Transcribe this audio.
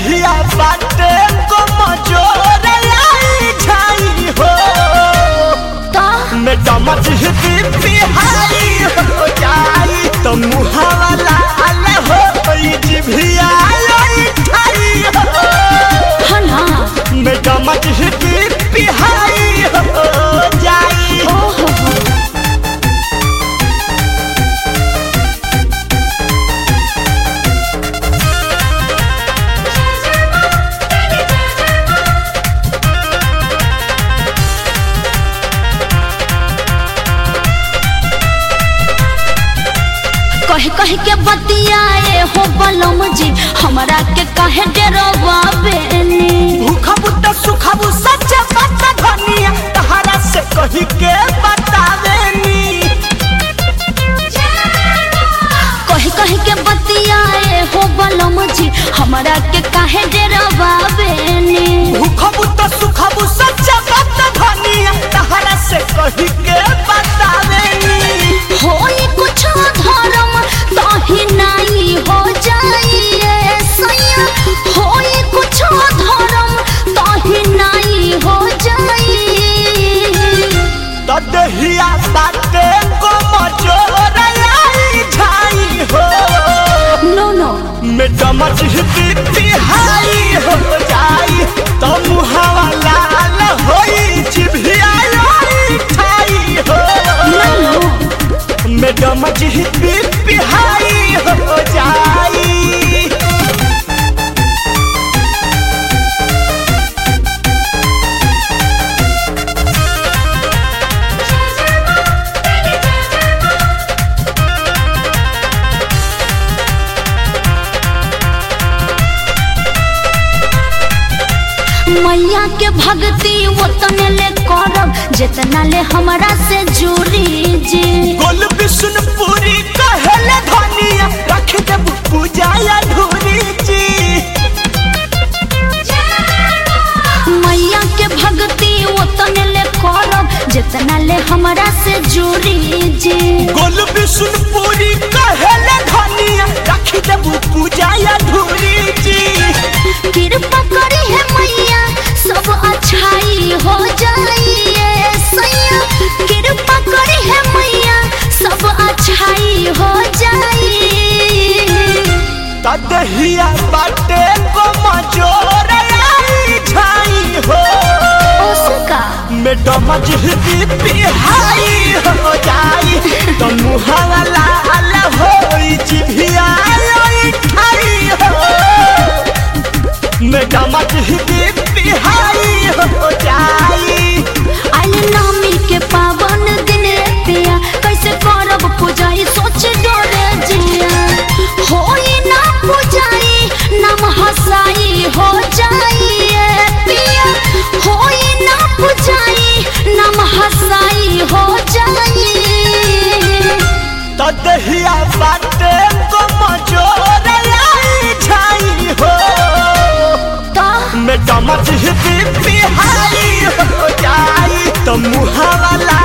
दहिया बाटे को मजोर लाई छाई हो तो मैडम जी बिहारी हो जाई तो मुहावा लाल हो जिभिया लाई छाई हो हना मैडम जी बिहारी हो जाई ओहो कह कह के बतियाए हो बलम जी हमरा के काहे डरवा बेनी भूखा बुद्ध सुखा बु सच्चा बात धनिया तहरा से कही के बतावेनी कह कह के बतियाए हो बलम जी हमरा के काहे डरवा बेनी भूखा बुद्ध सुखा बु सच्चा बात धनिया तहरा से कही के बतावेनी होई कुछ धर्म ताही नहीं हो जाइए सैया होई कुछ धर्म ताही नहीं हो जाइए तदहिया बाटे को मजोर लाई छाई हो नो नो मैडम जी बिहारी हो जाई तो मुहावा लाल होई जिभिया लाई छाई हो नो नो मैडम जी बिहारी हो जाई मैया के भक्ति उतने ले करब जितना ले हमरा से जुड़ी जी गोल विष्णुपुरी कहले धनिया रख देब पूजा अधूरी जी मैया के भक्ति उतने ले करब जितना ले हमरा से जुड़ी जी गोल विष्णुपुरी कहले धनिया रख देब पूजा अधूरी जी कृपा करी है मैया सब अच्छाई हो जाइए सैया कृपा करी है मैया सब अच्छाई हो जाइए तदहिया बाटे को मजोर लाई छाई हो उसका मैडम जी बिहारी हो जाई तो मुहावा लाल होई जिभिया लाई छाई हो मैडम जी बिहारी हो जाई आइल नामी के पावन दिन पिया कैसे करब पूजाई सोच डोरे जिया होई ना पूजाई नाम हसाई हो जाइए पिया होई ना पूजाई नाम हसाई हो जाइए तदहिया बाटे को मजोर लाई छाई हो तो मैडम जी बिहारी हो जाई तो मुहावा